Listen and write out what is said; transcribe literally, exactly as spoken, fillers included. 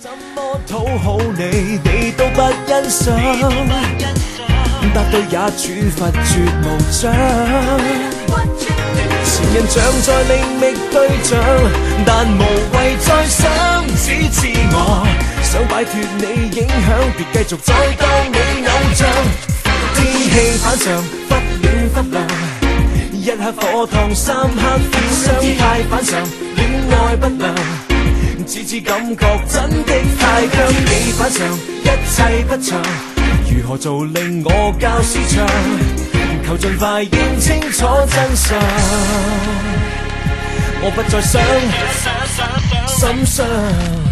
怎麼討好你，你都不欣賞，答對也處罰絕無獎。前人像在另覓對象，但無謂再想只知我想擺脫你影響，別繼續再當你偶像。天氣反常，忽暖忽涼，一刻火燙，三刻相太反常，戀愛不良。只知感覺真的太強，你反常，一切不長，如何做令我較市場？求盡快認清楚真相，我不再想心傷。